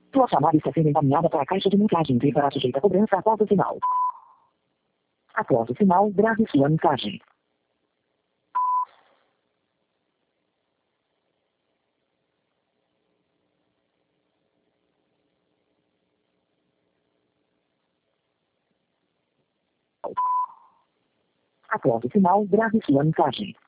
Sua chamada está sendo encaminhada para a caixa de mensagens e será sujeita a cobrança após o sinal. Após o sinal, grave sua mensagem. Após o sinal, grave sua mensagem.